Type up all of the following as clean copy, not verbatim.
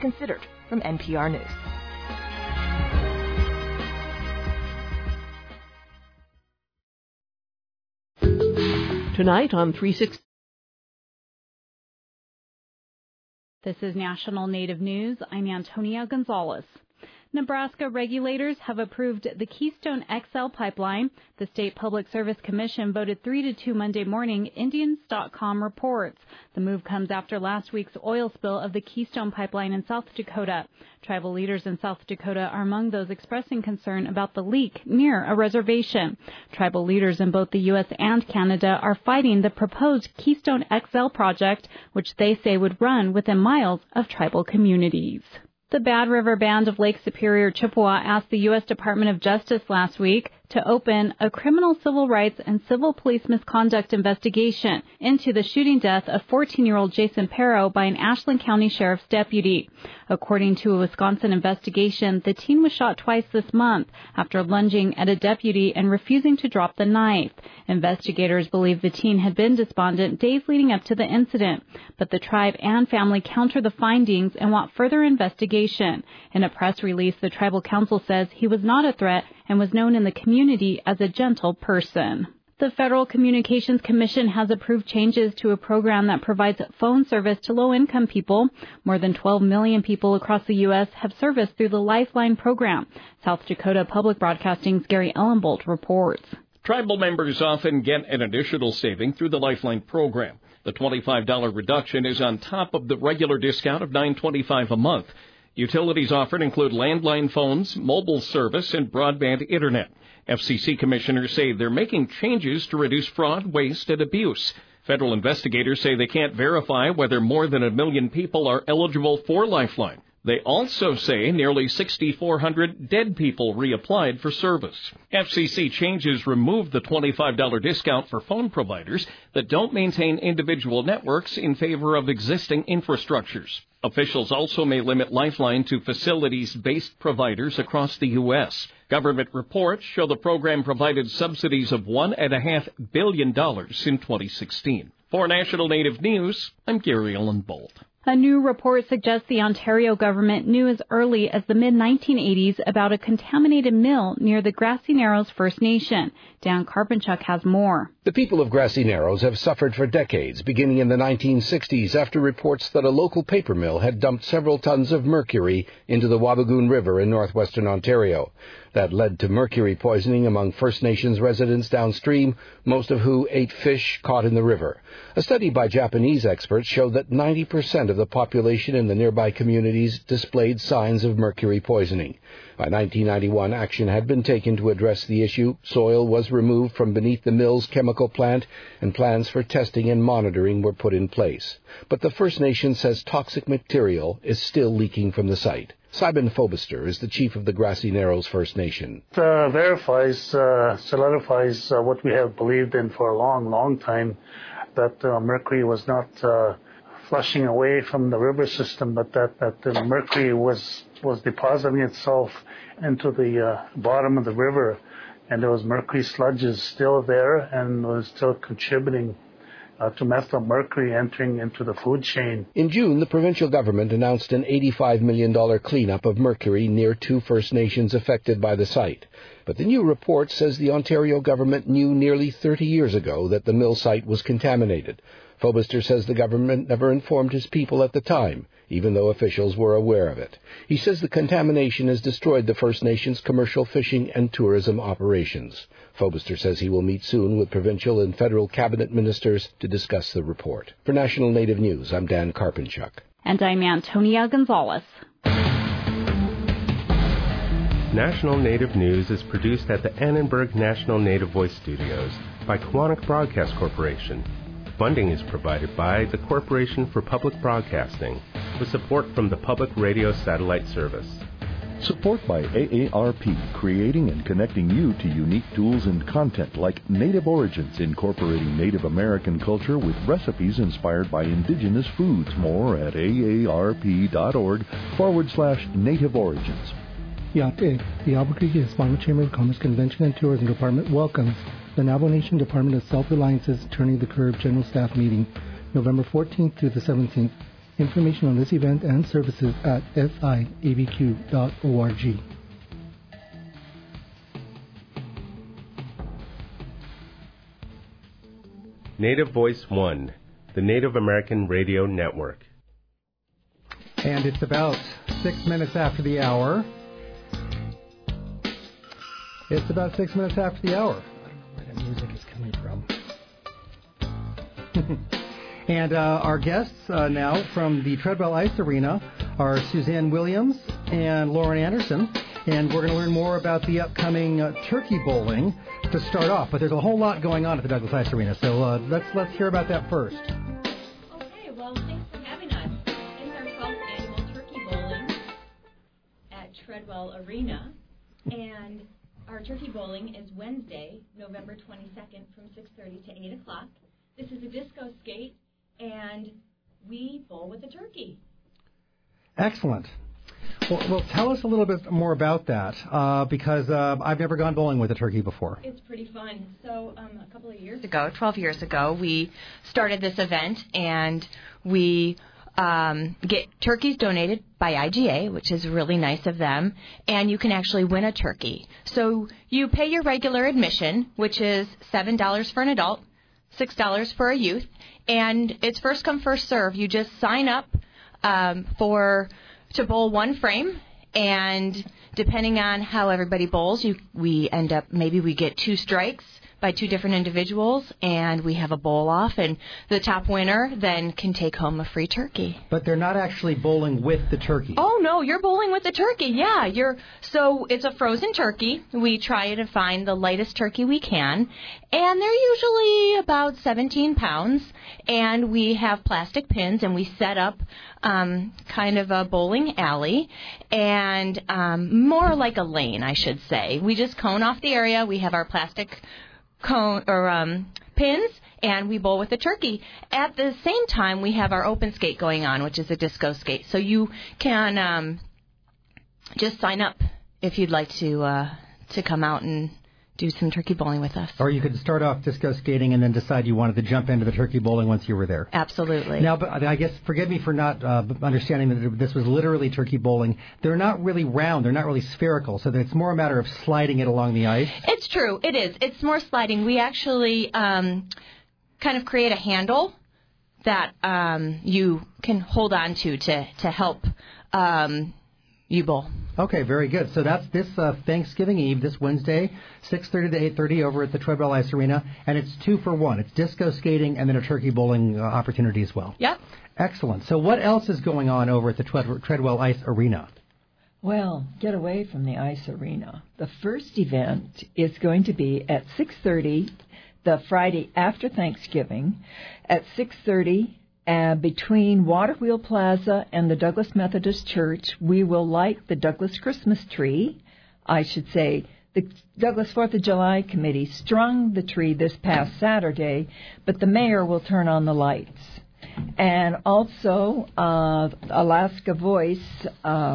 considered. From NPR News. Tonight on 360. This is National Native News. I'm Antonia Gonzalez. Nebraska regulators have approved the Keystone XL pipeline. The State Public Service Commission voted 3-2 Monday morning, Indians.com reports. The move comes after last week's oil spill of the Keystone pipeline in South Dakota. Tribal leaders in South Dakota are among those expressing concern about the leak near a reservation. Tribal leaders in both the U.S. and Canada are fighting the proposed Keystone XL project, which they say would run within miles of tribal communities. The Bad River Band of Lake Superior, Chippewa asked the U.S. Department of Justice last week to open a criminal civil rights and civil police misconduct investigation into the shooting death of 14-year-old Jason Perro by an Ashland County Sheriff's deputy. According to a Wisconsin investigation, the teen was shot twice this month after lunging at a deputy and refusing to drop the knife. Investigators believe the teen had been despondent days leading up to the incident, but the tribe and family counter the findings and want further investigation. In a press release, the tribal council says he was not a threat and was known in the community as a gentle person. The Federal Communications Commission has approved changes to a program that provides phone service to low-income people. More than 12 million people across the U.S. have service through the Lifeline program. South Dakota Public Broadcasting's Gary Ellenbolt reports. Tribal members often get an additional saving through the Lifeline program. The $25 reduction is on top of the regular discount of $9.25 a month. Utilities offered include landline phones, mobile service, and broadband internet. FCC commissioners say they're making changes to reduce fraud, waste, and abuse. Federal investigators say they can't verify whether more than 1 million people are eligible for Lifeline. They also say nearly 6,400 dead people reapplied for service. FCC changes remove the $25 discount for phone providers that don't maintain individual networks in favor of existing infrastructures. Officials also may limit Lifeline to facilities-based providers across the U.S. Government reports show the program provided subsidies of $1.5 billion in 2016. For National Native News, I'm Gary Ellenbolt. A new report suggests the Ontario government knew as early as the mid-1980s about a contaminated mill near the Grassy Narrows First Nation. Dan Karpinchuk has more. The people of Grassy Narrows have suffered for decades, beginning in the 1960s after reports that a local paper mill had dumped several tons of mercury into the Wabigoon River in northwestern Ontario. That led to mercury poisoning among First Nations residents downstream, most of who ate fish caught in the river. A study by Japanese experts showed that 90% of the population in the nearby communities displayed signs of mercury poisoning. By 1991, action had been taken to address the issue. Soil was removed from beneath the mill's chemical plant, and plans for testing and monitoring were put in place. But the First Nation says toxic material is still leaking from the site. Simon Fobister is the chief of the Grassy Narrows First Nation. Verifies, solidifies what we have believed in for a long, long time, that mercury was not flushing away from the river system, but that the mercury was depositing itself into the bottom of the river, and there was mercury sludges still there and was still contributing to methylmercury entering into the food chain. In June, the provincial government announced an $85 million cleanup of mercury near 2 First Nations affected by the site. But the new report says the Ontario government knew nearly 30 years ago that the mill site was contaminated. Fobister says the government never informed his people at the time, even though officials were aware of it. He says the contamination has destroyed the First Nations' commercial fishing and tourism operations. Fobister says he will meet soon with provincial and federal cabinet ministers to discuss the report. For National Native News, I'm Dan Karpinchuk. And I'm Antonia Gonzalez. National Native News is produced at the Annenberg National Native Voice Studios by Quantic Broadcast Corporation. Funding is provided by the Corporation for Public Broadcasting, with support from the Public Radio Satellite Service. Support by AARP, creating and connecting you to unique tools and content like Native Origins, incorporating Native American culture with recipes inspired by indigenous foods. More at aarp.org/Native Origins. Yate, the Albuquerque Hispanic Chamber of Commerce Convention and Tourism Department welcomes the Navajo Nation Department of Self-Reliance's Turning the Curve General Staff Meeting, November 14th through the 17th. Information on this event and services at fiabq.org. Native Voice One, the Native American Radio Network. And it's about 6 minutes after the hour. It's about 6 minutes after the hour. I don't know where that music is coming from. And our guests now from the Treadwell Ice Arena are Suzanne Williams and Lauren Anderson. And we're going to learn more about the upcoming turkey bowling to start off. But there's a whole lot going on at the Douglas Ice Arena. So let's hear about that first. Okay, well, thanks for having us. It's our 12th annual turkey bowling at Treadwell Arena. And our turkey bowling is Wednesday, November 22nd from 6:30 to 8 o'clock. This is a disco skate, and we bowl with a turkey. Excellent. Well, tell us a little bit more about that, because I've never gone bowling with a turkey before. It's pretty fun. So a couple of years ago, 12 years ago, we started this event, and we get turkeys donated by IGA, which is really nice of them, and you can actually win a turkey. So you pay your regular admission, which is $7 for an adult, $6 for a youth, and it's first come, first serve. You just sign up to bowl one frame, and depending on how everybody bowls, we end up, maybe we get 2 strikes by 2 different individuals, and we have a bowl off, and the top winner then can take home a free turkey. But they're not actually bowling with the turkey. Oh, no, you're bowling with the turkey, yeah. So it's a frozen turkey. We try to find the lightest turkey we can, and they're usually about 17 pounds, and we have plastic pins, and we set up kind of a bowling alley, and more like a lane, I should say. We just cone off the area. We have our plastic cone or pins, and we bowl with the turkey. At the same time, we have our open skate going on, which is a disco skate. So you can just sign up if you'd like to come out and do some turkey bowling with us. Or you could start off disco skating and then decide you wanted to jump into the turkey bowling once you were there. Absolutely. Now, but I guess, forgive me for not understanding that this was literally turkey bowling. They're not really round. They're not really spherical. So it's more a matter of sliding it along the ice. It's true. It is. It's more sliding. We actually kind of create a handle that you can hold on to help you bowl. Okay, very good. So that's this Thanksgiving Eve, this Wednesday, 6:30 to 8:30 over at the Treadwell Ice Arena, and it's 2 for 1. It's disco skating and then a turkey bowling opportunity as well. Yep. Excellent. So what else is going on over at the Treadwell Ice Arena? Well, get away from the ice arena. The first event is going to be at 6:30, the Friday after Thanksgiving, at 6:30. Between Waterwheel Plaza and the Douglas Methodist Church, we will light the Douglas Christmas tree. I should say the Douglas 4th of July Committee strung the tree this past Saturday, but the mayor will turn on the lights. And also, Alaska Voice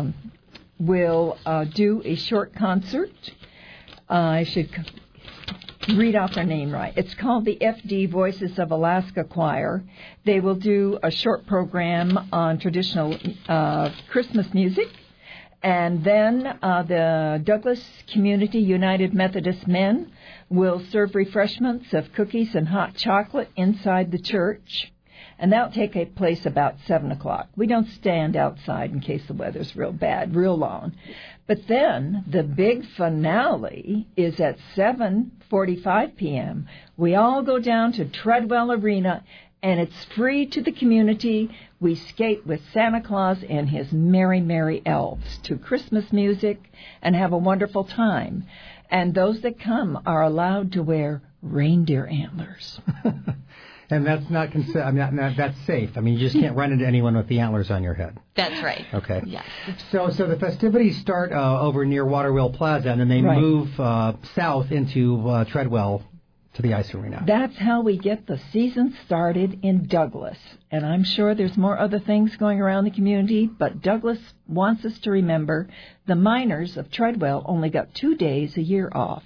will do a short concert. I should read off their name right. It's called the FD Voices of Alaska Choir. They will do a short program on traditional Christmas music. And then the Douglas Community United Methodist Men will serve refreshments of cookies and hot chocolate inside the church. And that'll take place about 7 o'clock. We don't stand outside in case the weather's real bad, real long. But then the big finale is at 7:45 p.m. We all go down to Treadwell Arena, and it's free to the community. We skate with Santa Claus and his merry, merry elves to Christmas music and have a wonderful time. And those that come are allowed to wear reindeer antlers. And that's not that's safe. I mean, you just can't run into anyone with the antlers on your head. That's right. Okay. Yes. So the festivities start over near Waterwheel Plaza, and then they move south into Treadwell to the ice arena. That's how we get the season started in Douglas. And I'm sure there's more other things going around the community, but Douglas wants us to remember the miners of Treadwell only got 2 days a year off.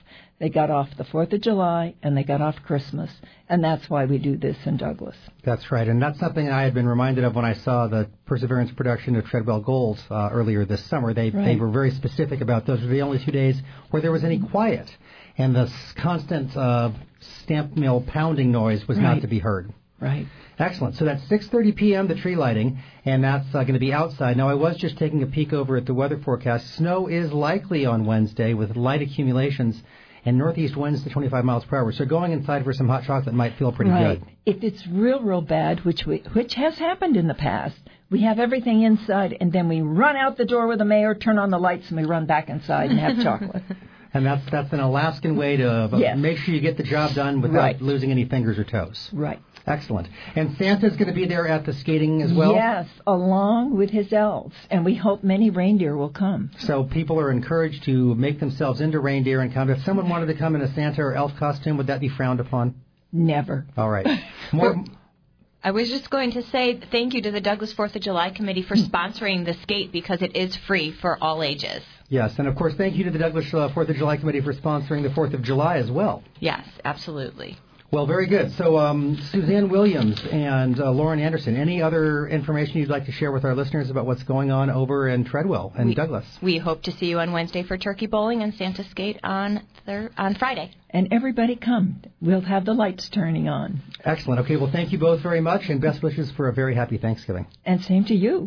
They got off the 4th of July, and they got off Christmas, and that's why we do this in Douglas. That's right, and that's something I had been reminded of when I saw the Perseverance production of Treadwell Gold earlier this summer. They were very specific about those were the only 2 days where there was any quiet, and the constant stamp mill pounding noise was not to be heard. Right. Excellent. So that's 6:30 p.m., the tree lighting, and that's going to be outside. Now, I was just taking a peek over at the weather forecast. Snow is likely on Wednesday with light accumulations and northeast winds to 25 miles per hour. So going inside for some hot chocolate might feel pretty good. If it's real bad, which has happened in the past, we have everything inside, and then we run out the door with the mayor, turn on the lights, and we run back inside and have chocolate. And that's an Alaskan way to make sure you get the job done without losing any fingers or toes. Right. Excellent. And Santa's going to be there at the skating as well? Yes, along with his elves. And we hope many reindeer will come. So people are encouraged to make themselves into reindeer and come. If someone wanted to come in a Santa or elf costume, would that be frowned upon? Never. All right. More. I was just going to say thank you to the Douglas 4th of July Committee for sponsoring the skate because it is free for all ages. Yes, and of course, thank you to the Douglas 4th of July Committee for sponsoring the 4th of July as well. Yes, absolutely. Well, very good. So, Suzanne Williams and Lauren Anderson, any other information you'd like to share with our listeners about what's going on over in Treadwell and Douglas? We hope to see you on Wednesday for turkey bowling and Santa skate on Friday. And everybody come. We'll have the lights turning on. Excellent. Okay, well, thank you both very much, and best wishes for a very happy Thanksgiving. And same to you.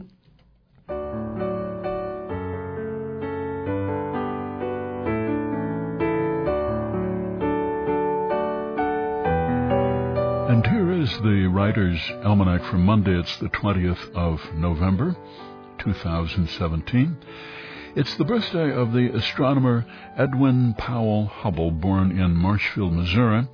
And here is the Writer's Almanac for Monday. It's the 20th of November, 2017. It's the birthday of the astronomer Edwin Powell Hubble, born in Marshfield, Missouri,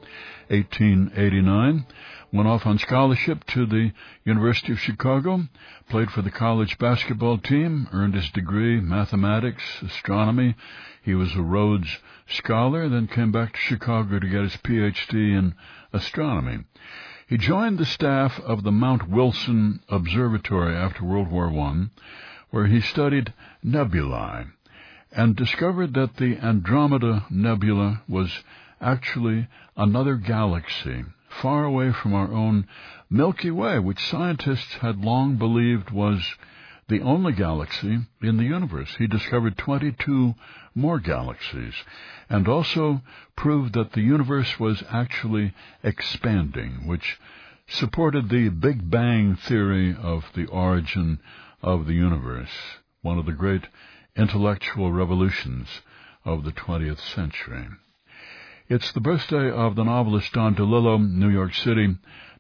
1889. Went off on scholarship to the University of Chicago, played for the college basketball team, earned his degree in mathematics, astronomy. He was a Rhodes Scholar, then came back to Chicago to get his Ph.D. in astronomy. He joined the staff of the Mount Wilson Observatory after World War I, where he studied nebulae and discovered that the Andromeda Nebula was actually another galaxy far away from our own Milky Way, which scientists had long believed was the only galaxy in the universe. He discovered 22 more galaxies and also proved that the universe was actually expanding, which supported the Big Bang theory of the origin of the universe, one of the great intellectual revolutions of the 20th century. It's the birthday of the novelist Don DeLillo, New York City,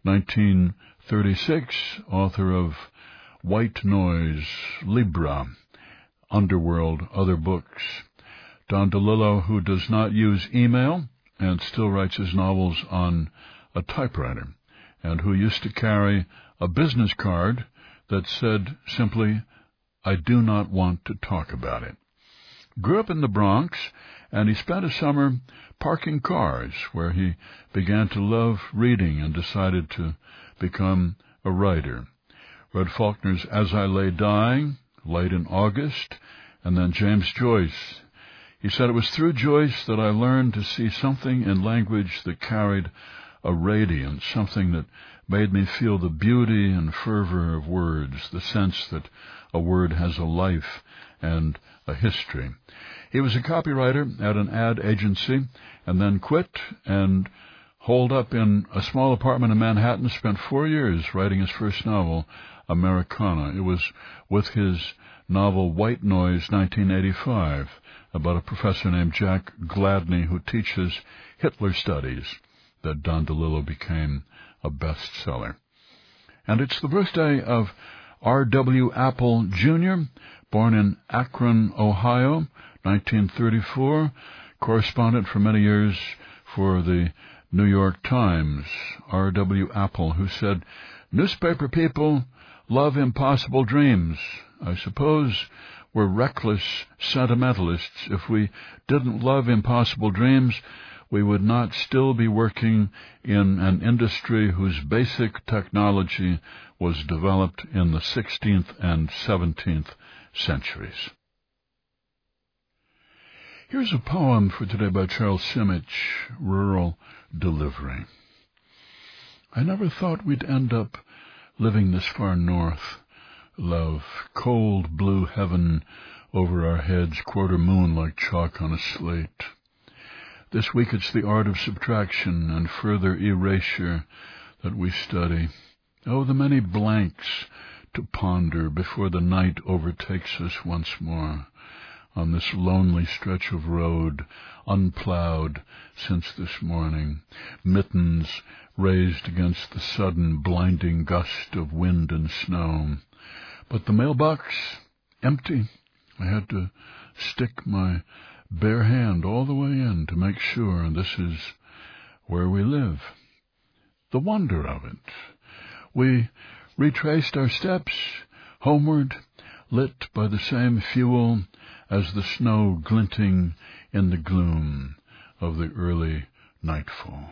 1936, author of White Noise, Libra, Underworld, other books. Don DeLillo, who does not use email and still writes his novels on a typewriter, and who used to carry a business card that said simply, "I do not want to talk about it." Grew up in the Bronx, and he spent a summer parking cars, where he began to love reading and decided to become a writer. Read Faulkner's As I Lay Dying, late in August, and then James Joyce. He said, "It was through Joyce that I learned to see something in language that carried a radiance, something that made me feel the beauty and fervor of words, the sense that a word has a life and a history." He was a copywriter at an ad agency and then quit and holed up in a small apartment in Manhattan, spent 4 years writing his first novel, Americana. It was with his novel White Noise, 1985, about a professor named Jack Gladney who teaches Hitler studies, that Don DeLillo became a bestseller. And it's the birthday of R.W. Apple, Jr., born in Akron, Ohio, 1934, correspondent for many years for the New York Times. R.W. Apple, who said, "Newspaper people love impossible dreams. I suppose we're reckless sentimentalists. If we didn't love impossible dreams, we would not still be working in an industry whose basic technology was developed in the 16th and 17th centuries." Here's a poem for today by Charles Simic, Rural Delivery. I never thought we'd end up living this far north, love. Cold blue heaven over our heads, quarter moon like chalk on a slate. This week it's the art of subtraction and further erasure that we study. Oh, the many blanks to ponder before the night overtakes us once more on this lonely stretch of road, unplowed since this morning, mittens raised against the sudden blinding gust of wind and snow. But the mailbox, empty. I had to stick my bare hand all the way in to make sure this is where we live. The wonder of it. We retraced our steps homeward, lit by the same fuel as the snow glinting in the gloom of the early nightfall.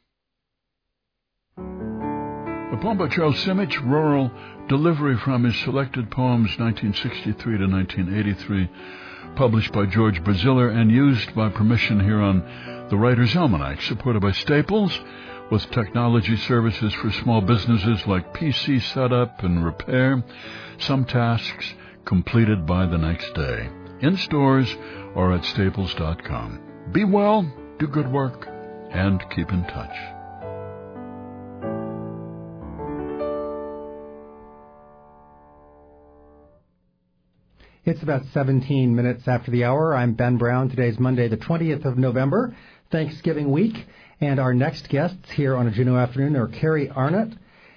A poem by Charles Simic, Rural Delivery, from his Selected Poems 1963 to 1983, published by George Braziller and used by permission here on the Writer's Almanac, supported by Staples, with technology services for small businesses like PC setup and repair, some tasks completed by the next day, in stores or at staples.com. Be well, do good work, and keep in touch. It's about 17 minutes after the hour. I'm Ben Brown. Today's Monday, the 20th of November, Thanksgiving week. And our next guests here on a Juneau afternoon are Carrie Ammett.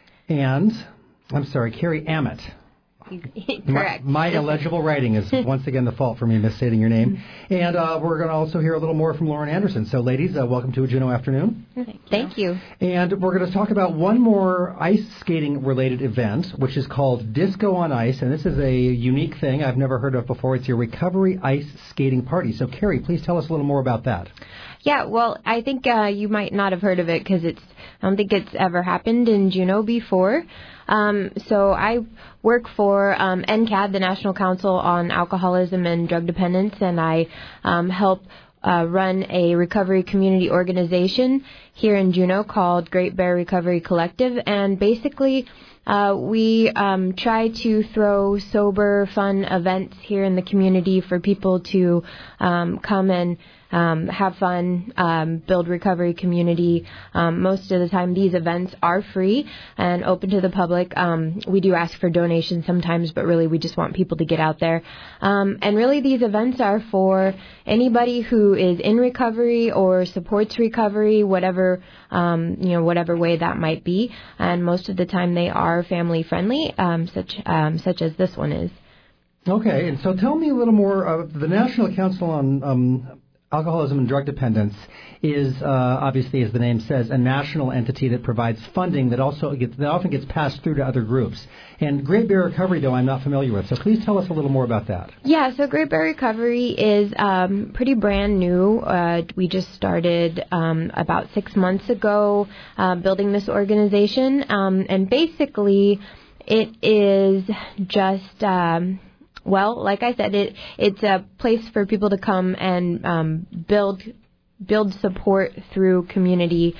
Correct. My illegible writing is once again the fault for me misstating your name. And we're going to also hear a little more from Lauren Anderson. So, ladies, welcome to a Juneau afternoon. Thank you. And we're going to talk about one more ice skating-related event, which is called Disco on Ice. And this is a unique thing I've never heard of before. It's your Recovery Ice Skating Party. So, Carrie, please tell us a little more about that. Yeah, well, I think you might not have heard of it because I don't think it's ever happened in Juneau before. So I work for NCAD, the National Council on Alcoholism and Drug Dependence, and I help run a recovery community organization here in Juneau called Great Bear Recovery Collective. And basically, we try to throw sober, fun events here in the community for people to come and have fun, build recovery community. Most of the time, these events are free and open to the public. We do ask for donations sometimes, but really we just want people to get out there. And really these events are for anybody who is in recovery or supports recovery, whatever way that might be. And most of the time they are family friendly, such as this one is. Okay, and so tell me a little more of the National Council on Alcoholism and Drug Dependence is, obviously, as the name says, a national entity that provides funding that often gets passed through to other groups. And Great Bear Recovery, though, I'm not familiar with. So please tell us a little more about that. Yeah, so Great Bear Recovery is pretty brand new. We just started about 6 months ago building this organization. And basically, it is just... well, like I said, it's a place for people to come and build support through community.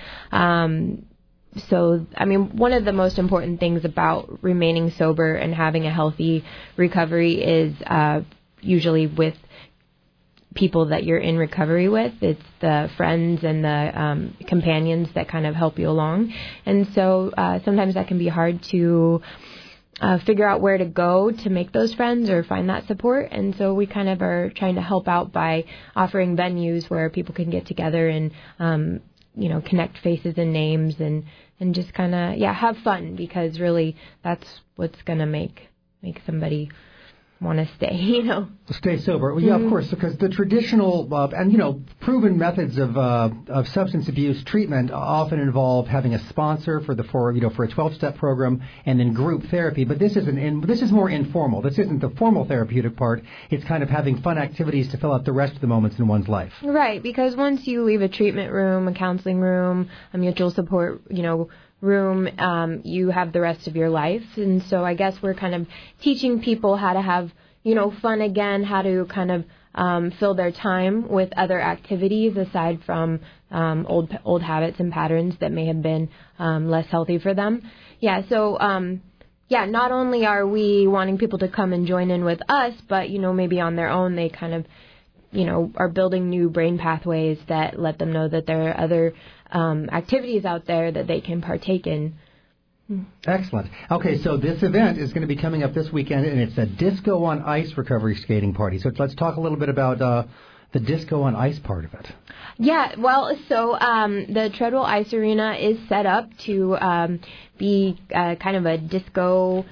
So, I mean, one of the most important things about remaining sober and having a healthy recovery is usually with people that you're in recovery with. It's the friends and the companions that kind of help you along. And so sometimes that can be hard to figure out where to go to make those friends or find that support. And so we kind of are trying to help out by offering venues where people can get together and, connect faces and names and just kind of, have fun, because really that's what's going to make somebody want to stay, Stay sober. Well, yeah, of course, because the traditional and proven methods of substance abuse treatment often involve having a sponsor for a 12-step program and then group therapy. But this is more informal. This isn't the formal therapeutic part. It's kind of having fun activities to fill out the rest of the moments in one's life. Right, because once you leave a treatment room, a counseling room, a mutual support, room, you have the rest of your life. And so I guess we're kind of teaching people how to have, fun again, how to kind of fill their time with other activities aside from old habits and patterns that may have been less healthy for them. Yeah, so not only are we wanting people to come and join in with us, but, maybe on their own they kind of, are building new brain pathways that let them know that there are other activities out there that they can partake in. Excellent. Okay, so this event is going to be coming up this weekend, and it's a Disco on Ice recovery skating party. So let's talk a little bit about the Disco on Ice part of it. Yeah, well, so the Treadwell Ice Arena is set up to be kind of a disco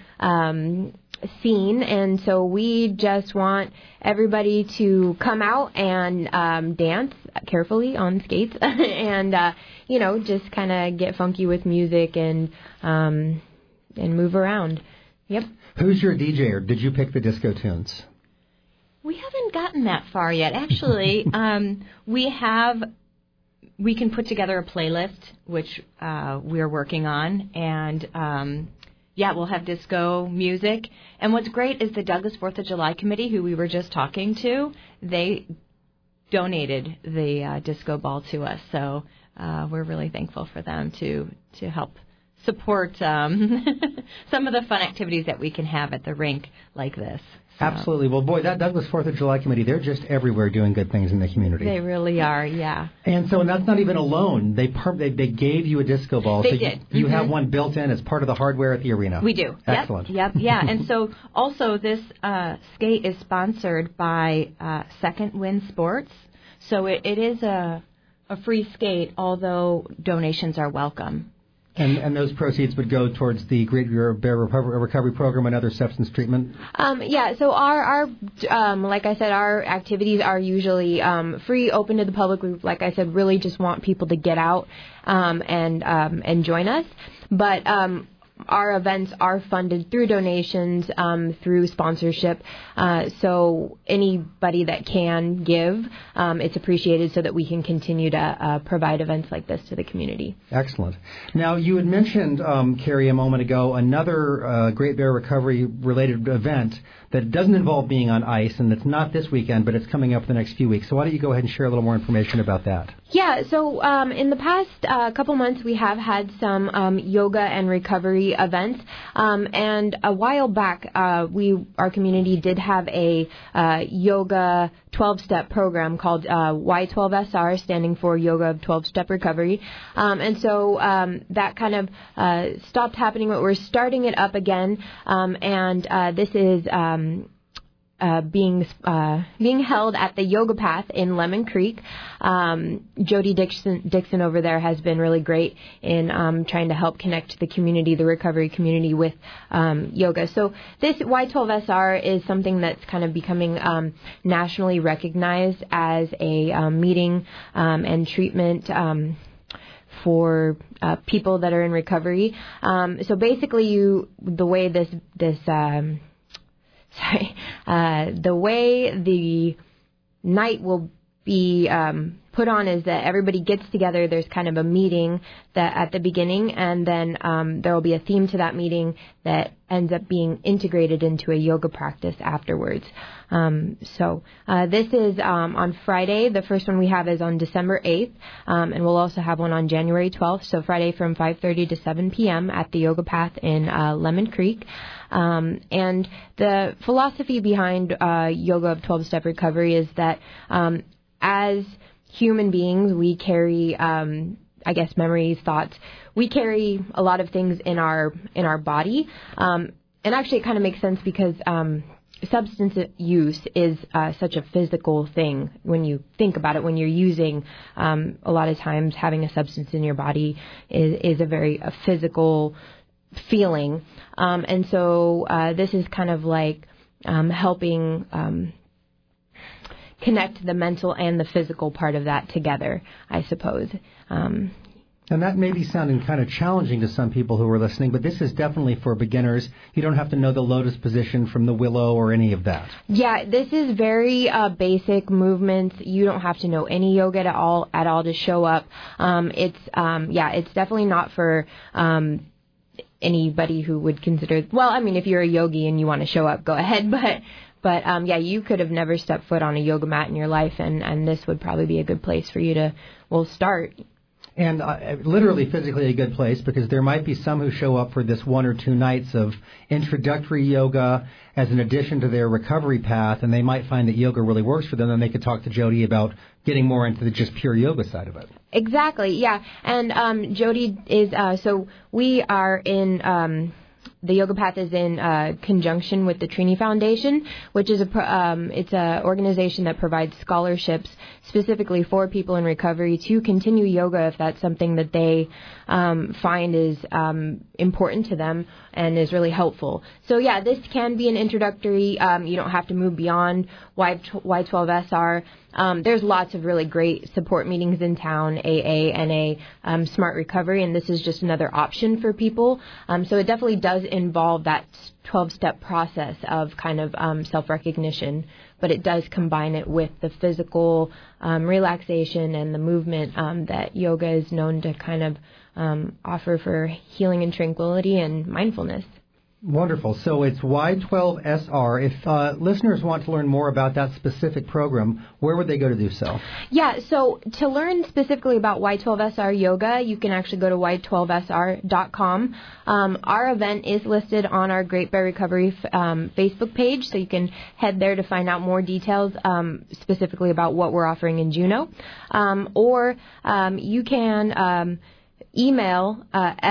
scene, and so we just want everybody to come out and dance carefully on skates and just kind of get funky with music and move around. Yep. Who's your DJ, or did you pick the disco tunes? We haven't gotten that far yet. Actually, we can put together a playlist, which we're working on, and we'll have disco music. And what's great is the Douglas 4th of July Committee, who we were just talking to, they donated the disco ball to us. So we're really thankful for them to help support some of the fun activities that we can have at the rink like this. So. Absolutely. Well, boy, that Douglas 4th of July Committee, they're just everywhere doing good things in the community. They really are, yeah. And so that's not even a loan. They gave you a disco ball. They so did. You have one built in as part of the hardware at the arena. We do. Excellent. Yep. Yeah. And so also this skate is sponsored by Second Wind Sports. So it is a free skate, although donations are welcome. And those proceeds would go towards the Great Bear Recovery Program and other substance treatment? So our like I said, our activities are usually free, open to the public. We, like I said, really just want people to get out and join us. But our events are funded through donations, through sponsorship. So anybody that can give, it's appreciated so that we can continue to provide events like this to the community. Excellent. Now, you had mentioned, Carrie, a moment ago, another Great Bear Recovery-related event that doesn't involve being on ice, and it's not this weekend, but it's coming up the next few weeks. So why don't you go ahead and share a little more information about that? Yeah, so in the past couple months, we have had some yoga and recovery events. And a while back, our community did have a yoga 12-step program called Y12SR, standing for Yoga 12-Step Recovery. And so that kind of stopped happening, but we're starting it up again. And this is being held at the Yoga Path in Lemon Creek. Jody Dixon over there has been really great in trying to help connect the community, the recovery community, with yoga. So this Y12SR is something that's kind of becoming nationally recognized as a meeting and treatment for people that are in recovery. So basically, the way the way the night will be put on is that everybody gets together. There's kind of a meeting that at the beginning, and then there will be a theme to that meeting that ends up being integrated into a yoga practice afterwards. So this is on Friday. The first one we have is on December 8th, and we'll also have one on January 12th. So Friday from 5:30 to 7 p.m. at the Yoga Path in Lemon Creek. And the philosophy behind Yoga of 12-Step Recovery is that as human beings, we carry, memories, thoughts. We carry a lot of things in our body. And actually, it kind of makes sense because substance use is such a physical thing when you think about it. When you're using, a lot of times having a substance in your body is a physical feeling. And so this is kind of like helping connect the mental and the physical part of that together, I suppose. And that may be sounding kind of challenging to some people who are listening, but this is definitely for beginners. You don't have to know the lotus position from the willow or any of that. Yeah, this is very basic movements. You don't have to know any yoga at all to show up. It's definitely not for anybody who would consider, if you're a yogi and you want to show up, go ahead, But, you could have never stepped foot on a yoga mat in your life, and this would probably be a good place for you to, start. And literally physically a good place, because there might be some who show up for this 1 or 2 nights of introductory yoga as an addition to their recovery path, and they might find that yoga really works for them, and they could talk to Jody about getting more into the just pure yoga side of it. Exactly, yeah. And Jody is, so we are in... the Yoga Path is in conjunction with the Trini Foundation, which is it's a organization that provides scholarships specifically for people in recovery to continue yoga if that's something that they find is important to them and is really helpful. So, this can be an introductory. You don't have to move beyond Y12SR. There's lots of really great support meetings in town, AA, NA, Smart Recovery, and this is just another option for people. So it definitely does involve that 12-step process of kind of self-recognition, but it does combine it with the physical relaxation and the movement that yoga is known to kind of offer for healing and tranquility and mindfulness. Wonderful. So it's Y12SR. If listeners want to learn more about that specific program, where would they go to do so? Yeah, so to learn specifically about Y12SR yoga, you can actually go to y12sr.com. Our event is listed on our Great Bear Recovery Facebook page, so you can head there to find out more details specifically about what we're offering in Juneau. Or you can email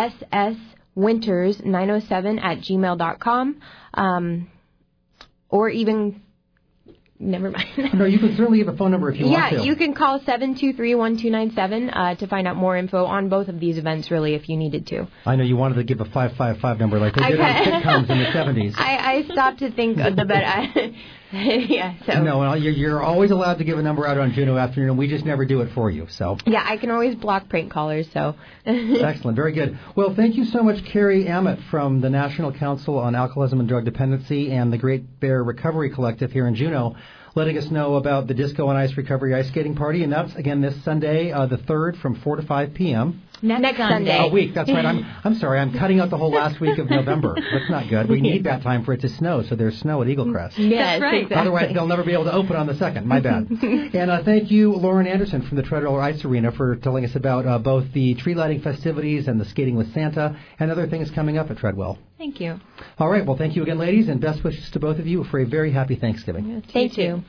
sswinters907@gmail.com, or even, never mind. No, you can certainly give a phone number if you want to. Yeah, you can call 723-1297 to find out more info on both of these events, really, if you needed to. I know you wanted to give a 555 number like they did on sitcoms in the 70s. I stopped to think of the better. Yeah, so. No, you're always allowed to give a number out on Juneau Afternoon, and we just never do it for you. So. Yeah, I can always block prank callers, so. Excellent. Very good. Well, thank you so much, Carrie Ammett from the National Council on Alcoholism and Drug Dependency and the Great Bear Recovery Collective here in Juneau, letting us know about the Disco on Ice Recovery Ice Skating Party. And that's, again, this Sunday, the 3rd, from 4 to 5 p.m. Next Sunday. A week, that's right. I'm sorry, I'm cutting out the whole last week of November. That's not good. We need that time for it to snow, so there's snow at Eagle Crest. Yes, right. Exactly. Otherwise, they'll never be able to open on the 2nd. My bad. And thank you, Lauren Anderson from the Treadwell Ice Arena, for telling us about both the tree lighting festivities and the Skating with Santa and other things coming up at Treadwell. Thank you. All right, well, thank you again, ladies, and best wishes to both of you for a very happy Thanksgiving. Yes, thank you.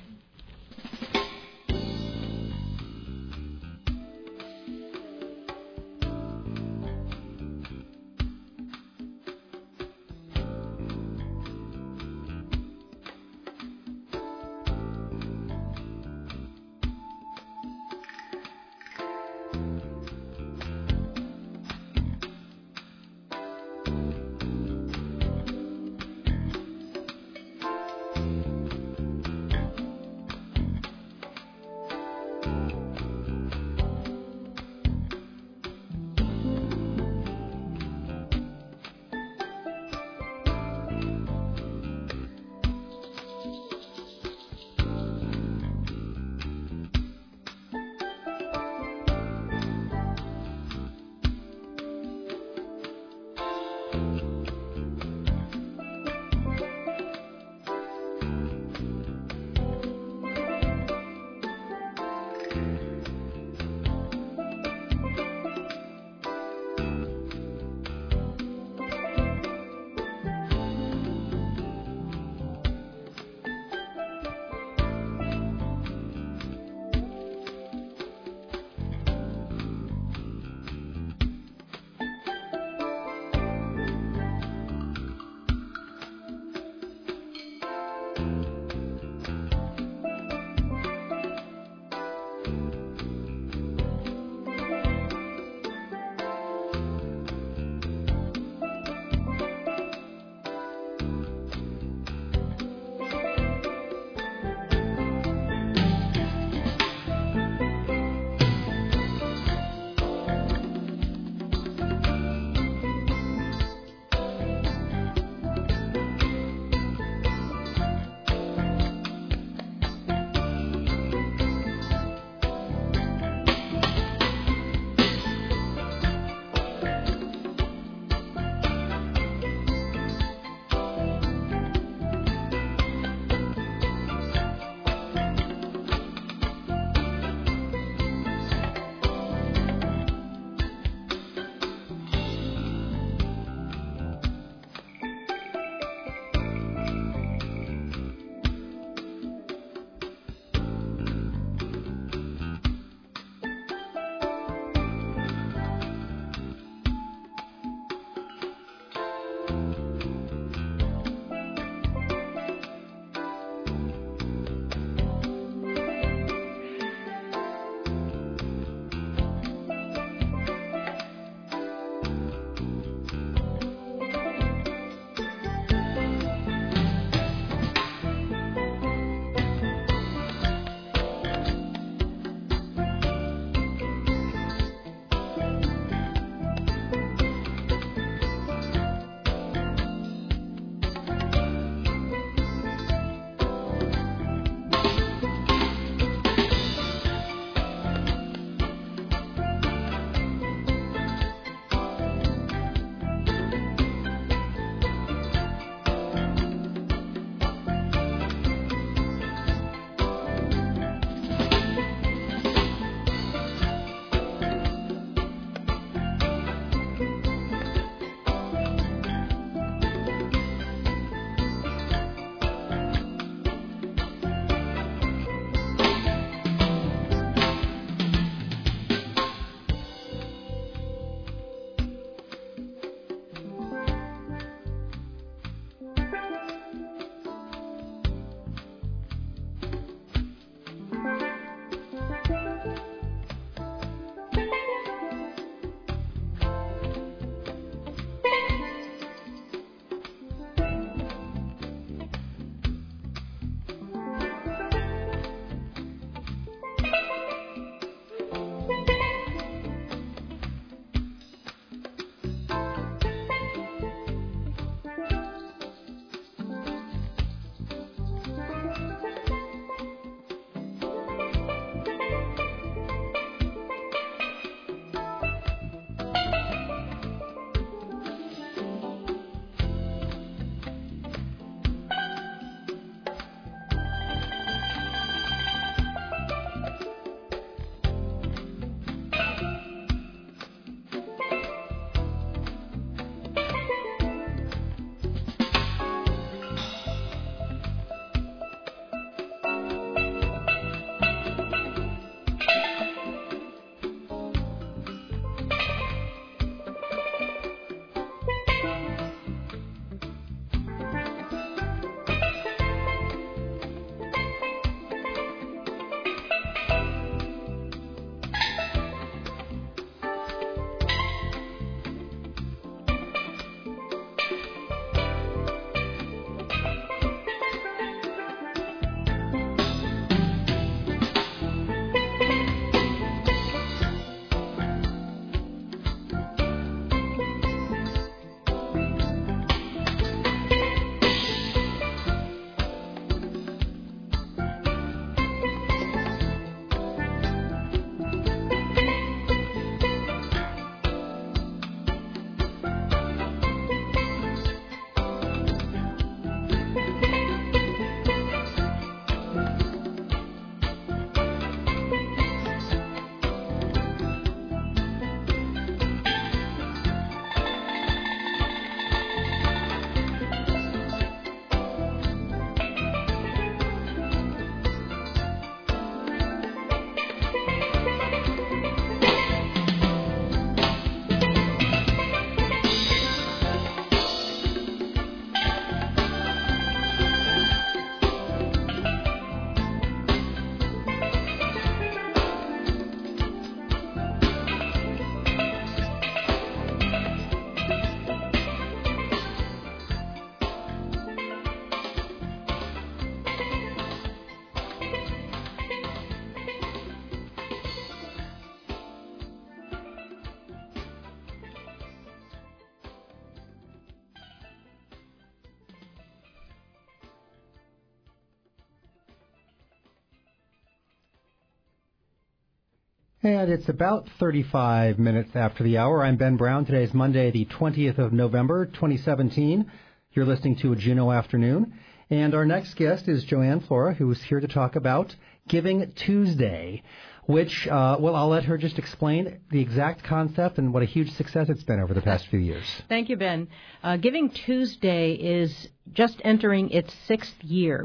And it's about 35 minutes after the hour. I'm Ben Brown. Today is Monday, the 20th of November, 2017. You're listening to a Juneau Afternoon. And our next guest is Joanne Flora, who is here to talk about Giving Tuesday, which, I'll let her just explain the exact concept and what a huge success it's been over the past few years. Thank you, Ben. Giving Tuesday is just entering its 6th year.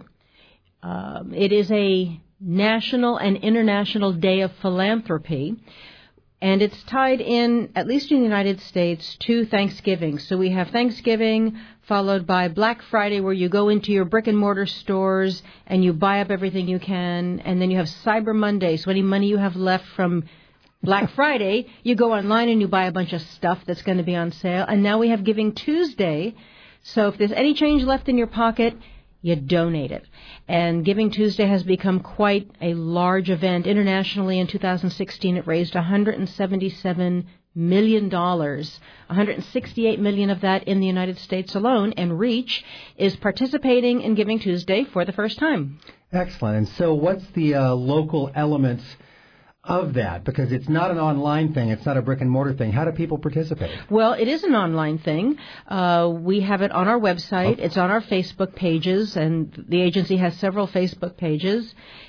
It is a national and international day of philanthropy, and it's tied in, at least in the United States, to Thanksgiving. So we have Thanksgiving followed by Black Friday, where you go into your brick-and-mortar stores and you buy up everything you can, and then you have Cyber Monday. So any money you have left from Black Friday, you go online and you buy a bunch of stuff that's going to be on sale. And now we have Giving Tuesday. So if there's any change left in your pocket, you donate it. And Giving Tuesday has become quite a large event. Internationally, in 2016, it raised $177 million, $168 million of that in the United States alone, and REACH is participating in Giving Tuesday for the first time. Excellent. And so what's the local elements of that? Because it's not an online thing. It's not a brick-and-mortar thing. How do people participate? Well, it is an online thing. We have it on our website. It's on our Facebook pages, and the agency has several Facebook pages.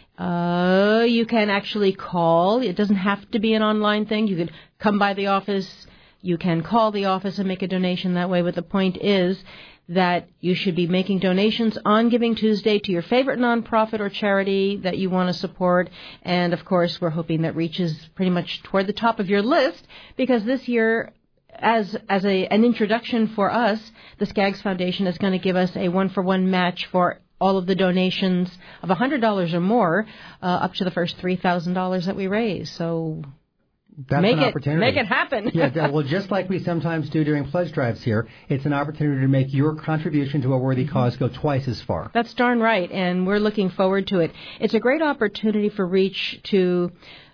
You can actually call. It doesn't have to be an online thing. You could come by the office. You can call the office and make a donation that way. But the point is that you should be making donations on Giving Tuesday to your favorite nonprofit or charity that you want to support. And, of course, we're hoping that REACH is pretty much toward the top of your list, because this year, as an introduction for us, the Skaggs Foundation is going to give us a one-for-one match for all of the donations of $100 or more up to the first $3,000 that we raise. So that's an opportunity. Make it happen. Yeah, well, just like we sometimes do during pledge drives here, it's an opportunity to make your contribution to a worthy cause go twice as far. That's darn right, and we're looking forward to it. It's a great opportunity for REACH to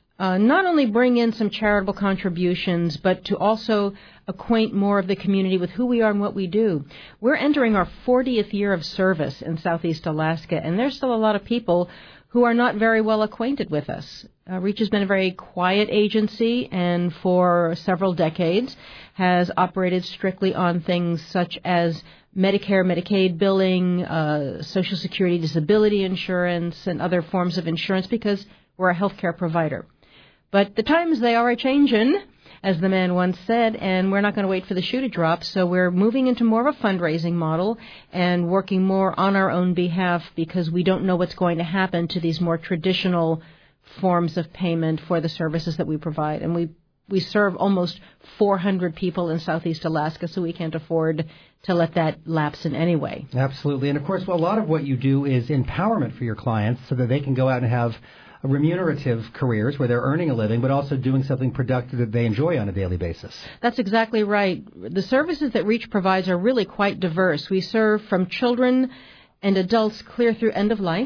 not only bring in some charitable contributions, but to also acquaint more of the community with who we are and what we do. We're entering our 40th year of service in Southeast Alaska, and there's still a lot of people who are not very well acquainted with us. REACH has been a very quiet agency, and for several decades has operated strictly on things such as Medicare, Medicaid billing, Social Security disability insurance, and other forms of insurance, because we're a healthcare provider. But the times, they are a-changin', as the man once said, and we're not going to wait for the shoe to drop, so we're moving into more of a fundraising model and working more on our own behalf, because we don't know what's going to happen to these more traditional forms of payment for the services that we provide. And we serve almost 400 people in Southeast Alaska, so we can't afford to let that lapse in any way. Absolutely. And, of course, a lot of what you do is empowerment for your clients so that they can go out and have remunerative careers where they're earning a living, but also doing something productive that they enjoy on a daily basis. That's exactly right. The services that REACH provides are really quite diverse. We serve from children and adults clear through end of life.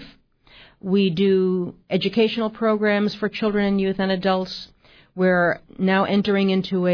We do educational programs for children and youth and adults. We're now entering into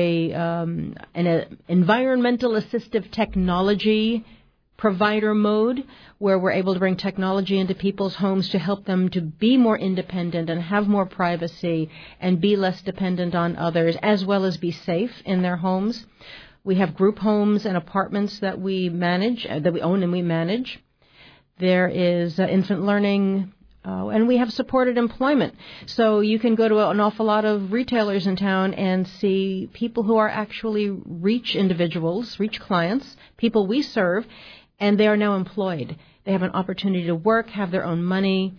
an environmental assistive technology provider mode, where we're able to bring technology into people's homes to help them to be more independent and have more privacy and be less dependent on others, as well as be safe in their homes. We have group homes and apartments that we manage, that we own and we manage. There is infant learning, and we have supported employment. So you can go to an awful lot of retailers in town and see people who are actually REACH individuals, REACH clients, people we serve, and they are now employed. They have an opportunity to work, have their own money.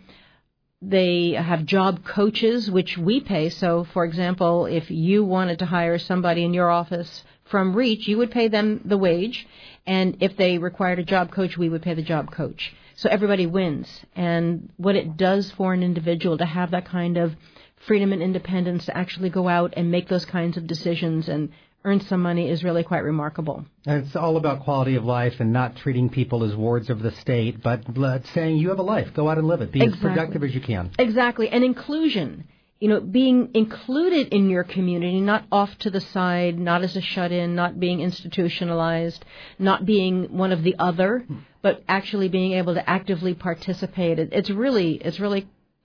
They have job coaches, which we pay. So, for example, if you wanted to hire somebody in your office from REACH, you would pay them the wage. And if they required a job coach, we would pay the job coach. So everybody wins. And what it does for an individual to have that kind of freedom and independence to actually go out and make those kinds of decisions and earn some money is really quite remarkable. And it's all about quality of life and not treating people as wards of the state, but saying you have a life, go out and live it, be as productive as you can. Exactly. And inclusion, being included in your community, not off to the side, not as a shut-in, not being institutionalized, not being one of the other, but actually being able to actively participate. It's really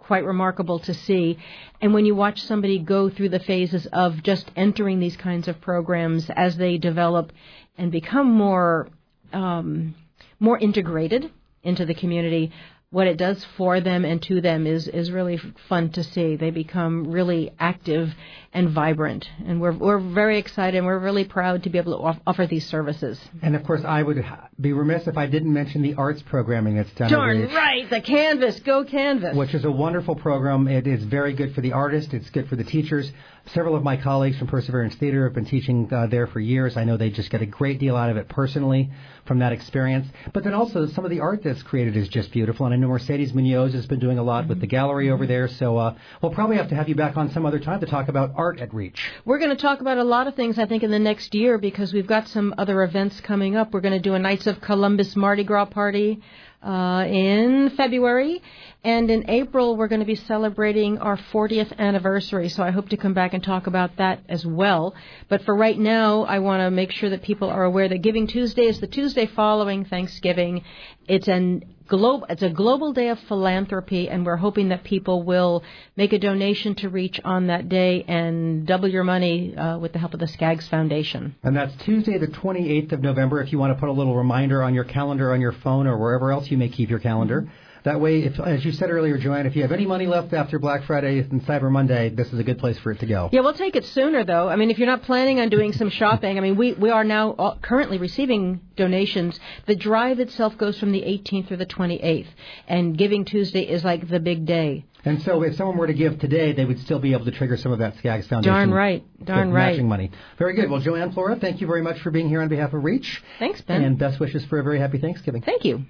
quite remarkable to see. And when you watch somebody go through the phases of just entering these kinds of programs as they develop and become more integrated into the community, what it does for them and to them is really fun to see. They become really active and vibrant, and we're very excited and we're really proud to be able to offer these services. And of course, I would be remiss if I didn't mention the arts programming that's done. Darn right, the Canvas, go Canvas, which is a wonderful program. It is very good for the artists. It's good for the teachers. Several of my colleagues from Perseverance Theater have been teaching there for years. I know they just get a great deal out of it personally from that experience. But then also some of the art that's created is just beautiful. And I know Mercedes Munoz has been doing a lot with the gallery over there. So we'll probably have to have you back on some other time to talk about art at Reach. We're going to talk about a lot of things, I think, in the next year because we've got some other events coming up. We're going to do a Knights of Columbus Mardi Gras party in February, and in April we're going to be celebrating our 40th anniversary, so I hope to come back and talk about that as well. But for right now, I want to make sure that people are aware that Giving Tuesday is the Tuesday following Thanksgiving. It's a global day of philanthropy, and we're hoping that people will make a donation to Reach on that day and double your money with the help of the Skaggs Foundation. And that's Tuesday, the 28th of November, if you want to put a little reminder on your calendar, on your phone, or wherever else you may keep your calendar. That way, if, as you said earlier, Joanne, if you have any money left after Black Friday and Cyber Monday, this is a good place for it to go. Yeah, we'll take it sooner, though. I mean, if you're not planning on doing some shopping, I mean, we are now currently receiving donations. The drive itself goes from the 18th through the 28th, and Giving Tuesday is like the big day. And so if someone were to give today, they would still be able to trigger some of that Skaggs Foundation. Darn right. Matching money. Very good. Well, Joanne Flora, thank you very much for being here on behalf of Reach. Thanks, Ben. And best wishes for a very happy Thanksgiving. Thank you.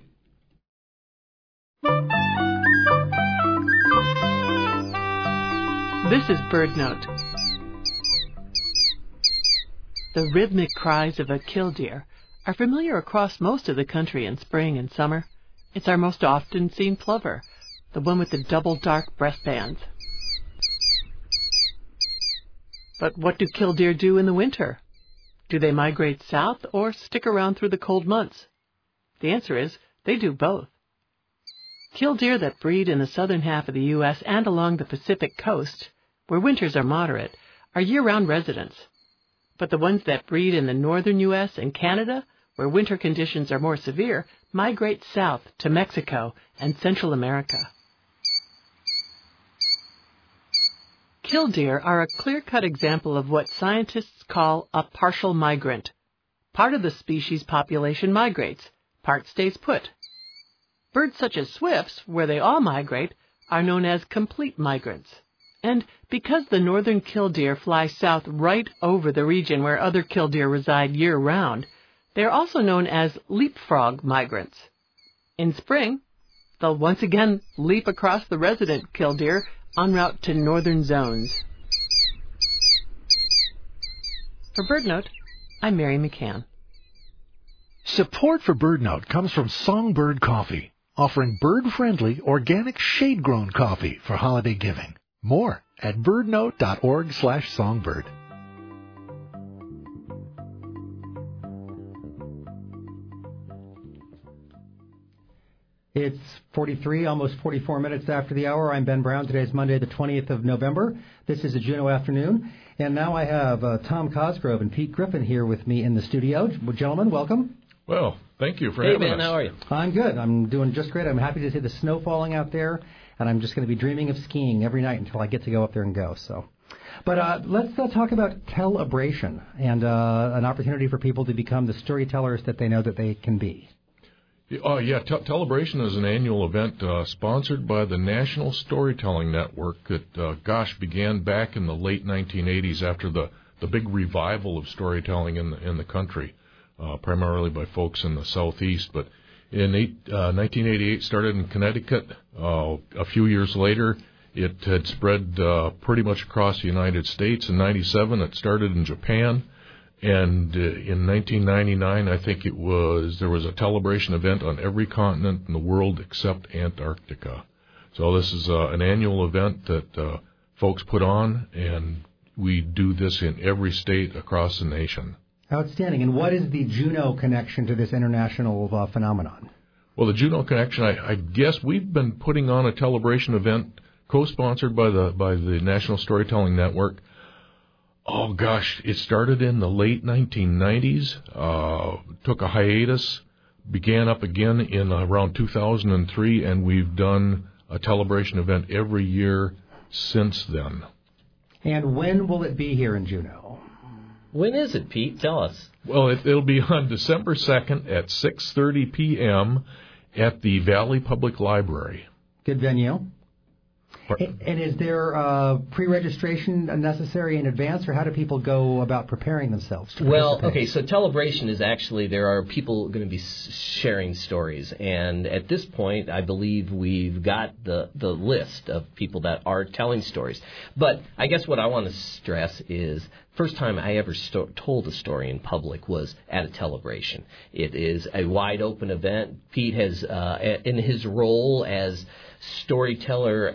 This is BirdNote. The rhythmic cries of a killdeer are familiar across most of the country in spring and summer. It's our most often seen plover, the one with the double dark breastbands. But what do killdeer do in the winter? Do they migrate south or stick around through the cold months? The answer is they do both. Killdeer that breed in the southern half of the U.S. and along the Pacific coast, where winters are moderate, are year-round residents. But the ones that breed in the northern U.S. and Canada, where winter conditions are more severe, migrate south to Mexico and Central America. Killdeer are a clear-cut example of what scientists call a partial migrant. Part of the species population migrates, part stays put. Birds such as swifts, where they all migrate, are known as complete migrants. And because the northern killdeer fly south right over the region where other killdeer reside year-round, they are also known as leapfrog migrants. In spring, they'll once again leap across the resident killdeer en route to northern zones. For BirdNote, I'm Mary McCann. Support for BirdNote comes from Songbird Coffee, offering bird-friendly, organic, shade-grown coffee for holiday giving. More at birdnote.org/songbird. It's 43, almost 44 minutes after the hour. I'm Ben Brown. Today is Monday, the 20th of November. This is a Juneau afternoon. And now I have Tom Cosgrove and Pete Griffin here with me in the studio. Gentlemen, welcome. Well, thank you for having us. Hey, Ben, how are you? I'm good. I'm doing just great. I'm happy to see the snow falling out there, and I'm just going to be dreaming of skiing every night until I get to go up there and go. But let's talk about Telebration and an opportunity for people to become the storytellers that they know that they can be. Telebration is an annual event sponsored by the National Storytelling Network that, began back in the late 1980s after the big revival of storytelling in the country, primarily by folks in the Southeast. But in 1988, started in Connecticut. A few years later, it had spread pretty much across the United States. In 97, it started in Japan. And in 1999, I think there was a Telebration event on every continent in the world except Antarctica. So this is an annual event that folks put on, and we do this in every state across the nation. Outstanding. And what is the Juneau connection to this international phenomenon? Well, the Juneau connection, I guess we've been putting on a Telebration event co-sponsored by the National Storytelling Network. Oh gosh, it started in the late 1990s, took a hiatus, began up again in around 2003, and we've done a Telebration event every year since then. And when will it be here in Juneau? When is it, Pete? Tell us. Well, it'll be on December 2nd at 6:30 p.m. at the Valley Public Library. Good venue. And is there pre-registration necessary in advance, or how do people go about preparing themselves to Well, okay, so Telebration is actually, there are people going to be sharing stories, and at this point, I believe we've got the list of people that are telling stories. But I guess what I want to stress is, first time I ever told a story in public was at a Telebration. It is a wide-open event. Pete has, in his role as storyteller,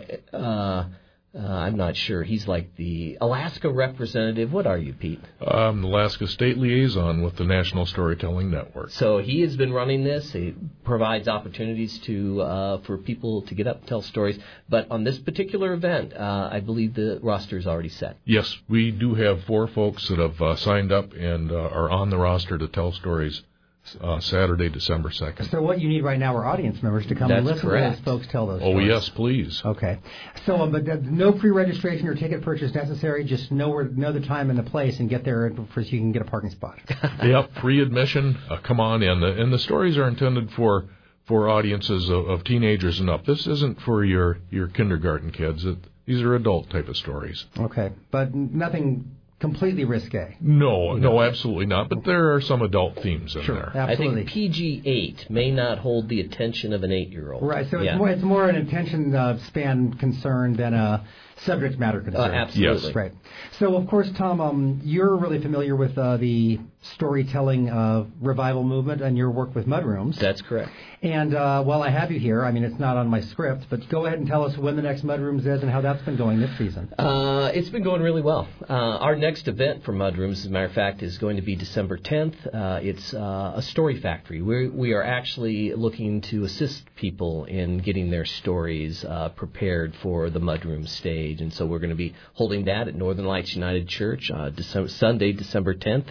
I'm not sure. He's like the Alaska representative. What are you, Pete? I'm the Alaska State Liaison with the National Storytelling Network. So he has been running this. He provides opportunities for people to get up and tell stories. But on this particular event, I believe the roster is already set. Yes, we do have 4 folks that have signed up and are on the roster to tell stories. Saturday, December 2nd. So what you need right now are audience members to come and listen to those folks tell those stories. Oh, yes, please. Okay. So, but no pre-registration or ticket purchase necessary. Just know the time and the place and get there so you can get a parking spot. Yep, free admission. Come on in. And the stories are intended for audiences of teenagers and up. This isn't for your kindergarten kids. These are adult type of stories. Okay, but nothing completely risque. No, absolutely not. But there are some adult themes in there. Absolutely. I think PG-8 may not hold the attention of an 8-year-old. Right. So it's more an attention span concern than a subject matter concern. Absolutely. Yes. Right. So, of course, Tom, you're really familiar with the storytelling revival movement and your work with Mudrooms. That's correct. And while I have you here, I mean, it's not on my script, but go ahead and tell us when the next Mudrooms is and how that's been going this season. It's been going really well. Our next event for Mudrooms, as a matter of fact, is going to be December 10th. It's a story factory. We are actually looking to assist people in getting their stories prepared for the Mudrooms stage. And so we're going to be holding that at Northern Lights United Church Sunday, December 10th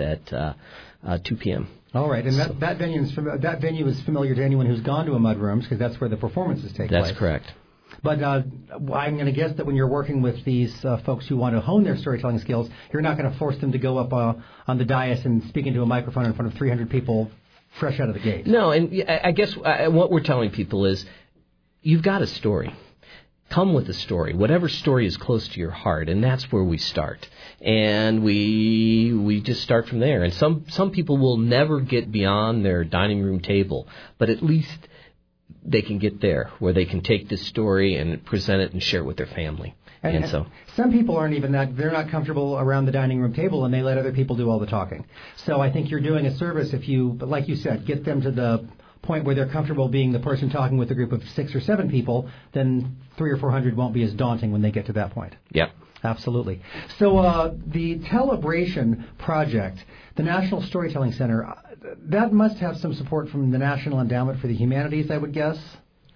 at 2 p.m. All right, and that venue is familiar to anyone who's gone to a Mudrooms because that's where the performances take place. That's correct. But I'm going to guess that when you're working with these folks who want to hone their storytelling skills, you're not going to force them to go up on the dais and speak into a microphone in front of 300 people fresh out of the gate. No, and I guess what we're telling people is you've got a story. Come with a story, whatever story is close to your heart, and that's where we start. And we just start from there. And some people will never get beyond their dining room table, but at least they can get there where they can take this story and present it and share it with their family. And so some people aren't even they're not comfortable around the dining room table, and they let other people do all the talking. So I think you're doing a service if you, like you said, get them to the point where they're comfortable being the person talking with a group of 6 or 7 people, then 300 or 400 won't be as daunting when they get to that point. Yep. Absolutely. So the Telebration project, the National Storytelling Center, that must have some support from the National Endowment for the Humanities, I would guess?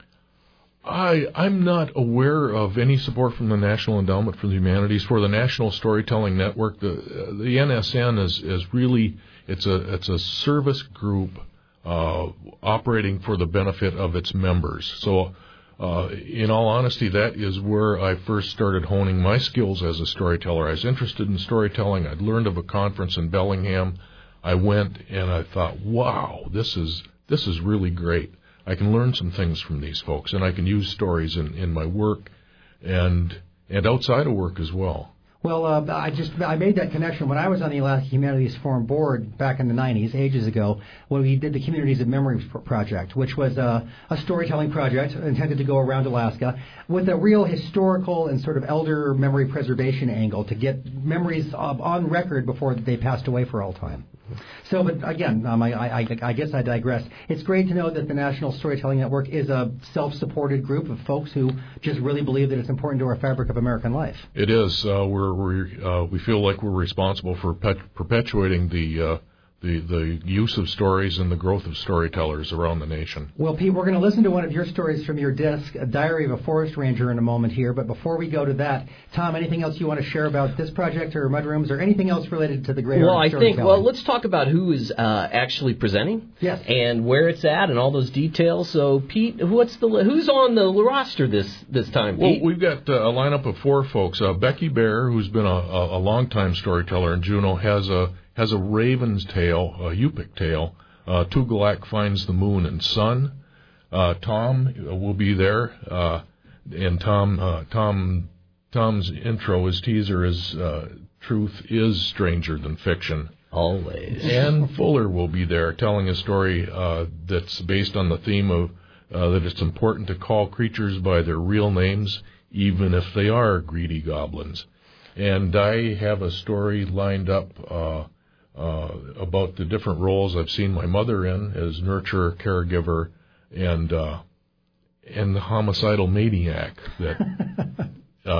I'm not aware of any support from the National Endowment for the Humanities. For the National Storytelling Network, the NSN is really, it's a service group operating for the benefit of its members. So, in all honesty, that is where I first started honing my skills as a storyteller. I was interested in storytelling. I'd learned of a conference in Bellingham. I went and I thought, wow, this is really great. I can learn some things from these folks, and I can use stories in my work and outside of work as well. Well, I made that connection when I was on the Alaska Humanities Forum Board back in the 90s, ages ago, when we did the Communities of Memory project, which was a storytelling project intended to go around Alaska with a real historical and sort of elder memory preservation angle to get memories on record before they passed away for all time. So, but again, I guess I digress. It's great to know that the National Storytelling Network is a self-supported group of folks who just really believe that it's important to our fabric of American life. It is. We feel like we're responsible for perpetuating the the use of stories and the growth of storytellers around the nation. Well, Pete, we're going to listen to one of your stories from your disc, A Diary of a Forest Ranger, in a moment here. But before we go to that, Tom, anything else you want to share about this project or Mudrooms or anything else related to the great art of storytelling? Well, let's talk about who is actually presenting. Yes. And where it's at and all those details. So, Pete, who's on the roster this time, Pete? Well, we've got a lineup of 4 folks. Becky Bear, who's been a long-time storyteller in Juneau, has a raven's tail, a Yupik tale. Tugalak Finds the Moon and Sun. Tom will be there, and Tom's intro, his teaser is Truth is Stranger Than Fiction. Always. Ann Fuller will be there telling a story that's based on the theme of that it's important to call creatures by their real names, even if they are greedy goblins. And I have a story lined up about the different roles I've seen my mother in as nurturer, caregiver, and the homicidal maniac that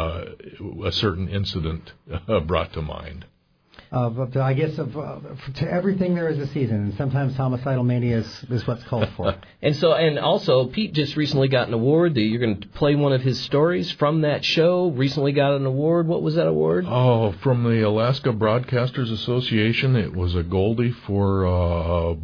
a certain incident brought to mind. But I guess to everything there is a season, and sometimes homicidal mania is what's called for. And also, Pete just recently got an award. You're going to play one of his stories from that show. Recently got an award. What was that award? Oh, from the Alaska Broadcasters Association. It was a Goldie for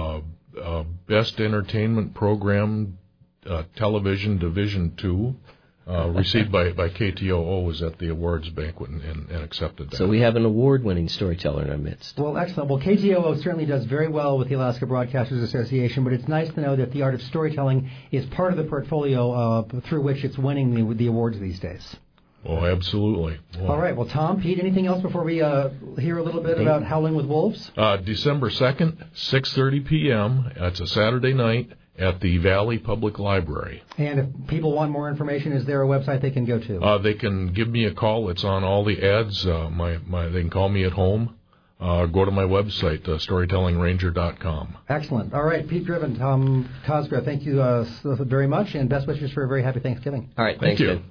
Best Entertainment Program, Television Division 2. Received by KTOO, was at the awards banquet and accepted that. So we have an award-winning storyteller in our midst. Well, excellent. Well, KTOO certainly does very well with the Alaska Broadcasters Association, but it's nice to know that the art of storytelling is part of the portfolio through which it's winning the awards these days. Oh, absolutely. Well, all right. Well, Tom, Pete, anything else before we hear a little bit about Howling with Wolves? December 2nd, 6:30 p.m. It's a Saturday night at the Valley Public Library. And if people want more information, is there a website they can go to? They can give me a call. It's on all the ads. They can call me at home. Go to my website, storytellingranger.com. Excellent. All right, Pete Driven, Tom Cosgrove, thank you very much, and best wishes for a very happy Thanksgiving. All right, thank you.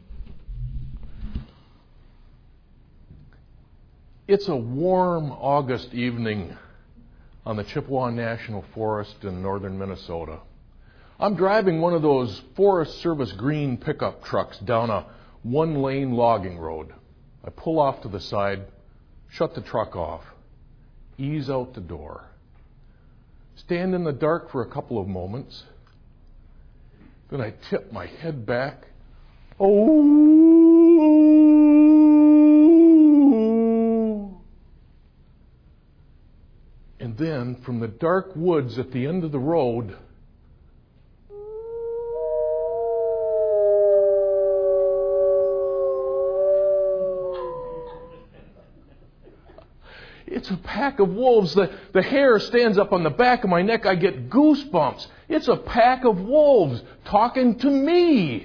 It's a warm August evening on the Chippewa National Forest in northern Minnesota. I'm driving one of those Forest Service green pickup trucks down a one-lane logging road. I pull off to the side, shut the truck off, ease out the door, stand in the dark for a couple of moments, then I tip my head back. And then, from the dark woods at the end of the road, it's a pack of wolves. The hair stands up on the back of my neck. I get goosebumps. It's a pack of wolves talking to me.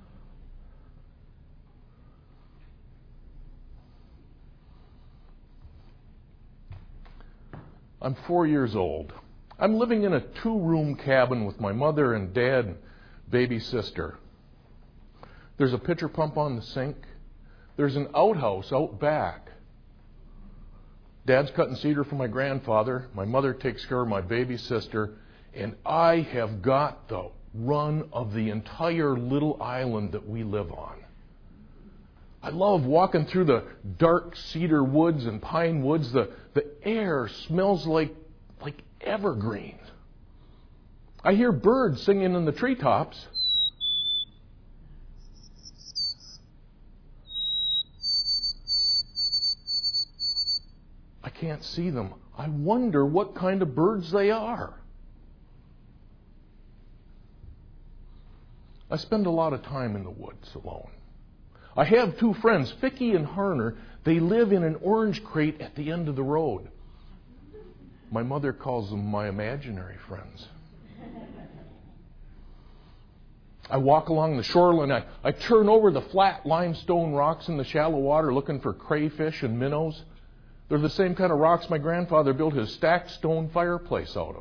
I'm 4 years old. I'm living in a 2-room cabin with my mother and dad and baby sister. There's a pitcher pump on the sink. There's an outhouse out back. Dad's cutting cedar for my grandfather. My mother takes care of my baby sister. And I have got the run of the entire little island that we live on. I love walking through the dark cedar woods and pine woods. The air smells like evergreen. I hear birds singing in the treetops. I can't see them. I wonder what kind of birds they are. I spend a lot of time in the woods alone. I have 2 friends, Vicky and Harner. They live in an orange crate at the end of the road. My mother calls them my imaginary friends. I walk along the shoreline. I turn over the flat limestone rocks in the shallow water looking for crayfish and minnows. They're the same kind of rocks my grandfather built his stacked stone fireplace out of.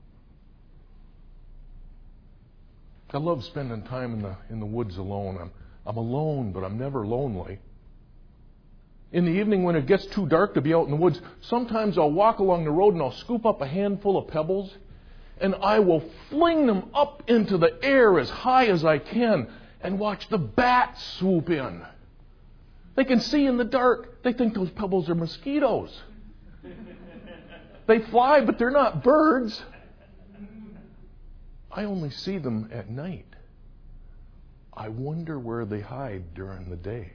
I love spending time in the woods alone. I'm alone, but I'm never lonely. In the evening when it gets too dark to be out in the woods, sometimes I'll walk along the road and I'll scoop up a handful of pebbles and I will fling them up into the air as high as I can and watch the bats swoop in. They can see in the dark. They think those pebbles are mosquitoes. They fly, but they're not birds. I only see them at night. I wonder where they hide during the day.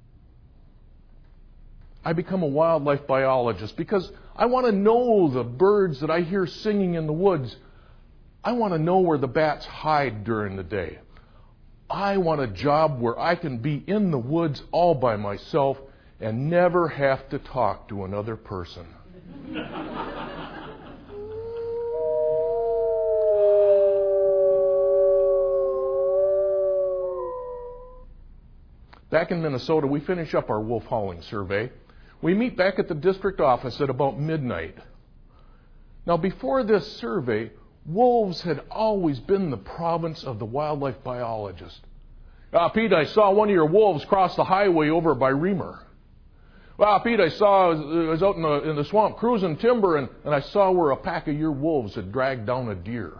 I become a wildlife biologist because I want to know the birds that I hear singing in the woods. I want to know where the bats hide during the day. I want a job where I can be in the woods all by myself and never have to talk to another person. Back in Minnesota, we finish up our wolf howling survey. We meet back at the district office at about midnight. Now, before this survey, wolves had always been the province of the wildlife biologist. Pete, I saw one of your wolves cross the highway over by Reamer. Pete, I was out in the swamp cruising timber, and I saw where a pack of your wolves had dragged down a deer.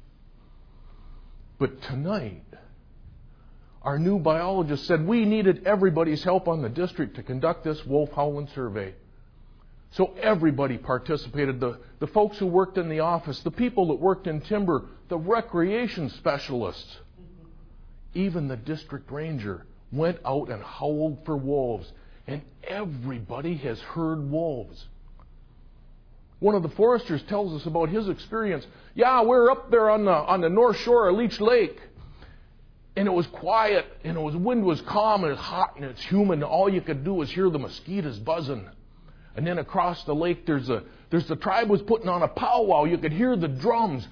But tonight, our new biologist said we needed everybody's help on the district to conduct this wolf howling survey. So everybody participated, the folks who worked in the office, the people that worked in timber, the recreation specialists. Even the district ranger went out and howled for wolves, and everybody has heard wolves. One of the foresters tells us about his experience. Yeah, we're up there on the north shore of Leech Lake. And it was quiet, and wind was calm, and it's hot, and it's humid, and all you could do was hear the mosquitoes buzzing. And then across the lake, there's the tribe was putting on a powwow. You could hear the drums.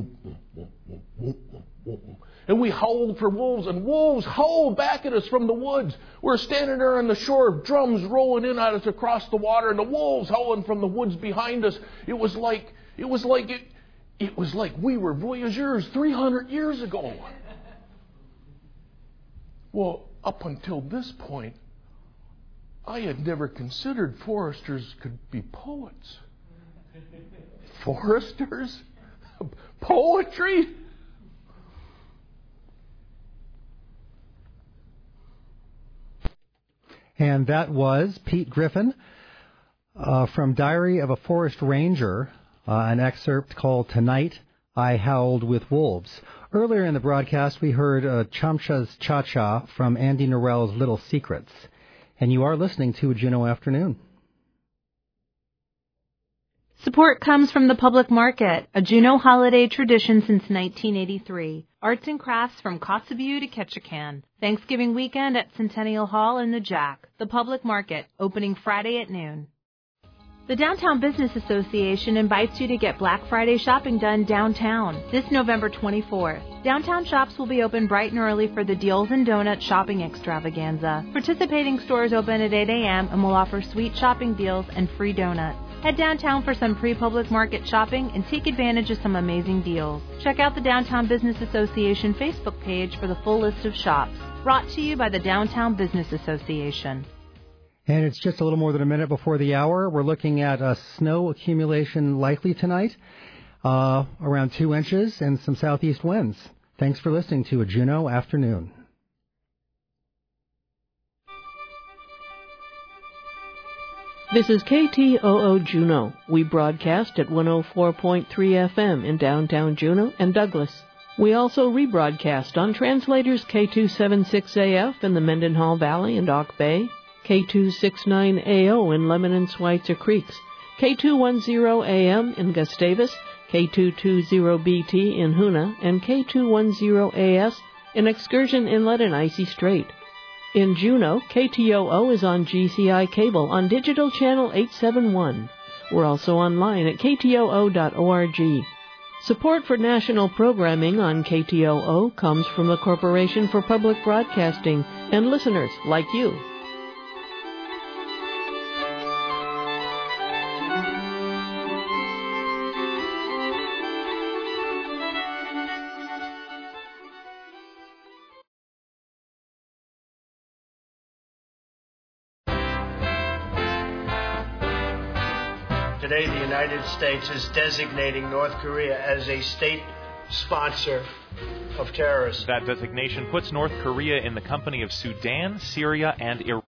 And we howled for wolves, and wolves howled back at us from the woods. We're standing there on the shore, drums rolling in at us across the water, and the wolves howling from the woods behind us. It was like we were voyageurs 300 years ago. Well, up until this point, I had never considered foresters could be poets. Foresters? Poetry? And that was Pete Griffin from Diary of a Forest Ranger, an excerpt called Tonight I Howled with Wolves. Earlier in the broadcast, we heard Chamcha's Cha-Cha from Andy Norell's Little Secrets. And you are listening to a Juneau Afternoon. Support comes from the Public Market, a Juneau holiday tradition since 1983. Arts and crafts from Kotzebue to Ketchikan. Thanksgiving weekend at Centennial Hall in the Jack. The Public Market, opening Friday at noon. The Downtown Business Association invites you to get Black Friday shopping done downtown this November 24th. Downtown shops will be open bright and early for the Deals and Donut shopping extravaganza. Participating stores open at 8 a.m. and will offer sweet shopping deals and free donuts. Head downtown for some pre-public market shopping and take advantage of some amazing deals. Check out the Downtown Business Association Facebook page for the full list of shops. Brought to you by the Downtown Business Association. And it's just a little more than a minute before the hour. We're looking at snow accumulation likely tonight, around 2 inches, and some southeast winds. Thanks for listening to a Juneau Afternoon. This is KTOO Juneau. We broadcast at 104.3 FM in downtown Juneau and Douglas. We also rebroadcast on translators K276AF in the Mendenhall Valley and Auk Bay, K269AO in Lemon and Schweitzer Creeks, K210AM in Gustavus, K220BT in Hoona, and K210AS in Excursion Inlet and Icy Strait. In Juneau, KTOO is on GCI cable on digital channel 871. We're also online at ktoo.org. Support for national programming on KTOO comes from the Corporation for Public Broadcasting and listeners like you. Today, the United States is designating North Korea as a state sponsor of terrorism. That designation puts North Korea in the company of Sudan, Syria, and Iraq.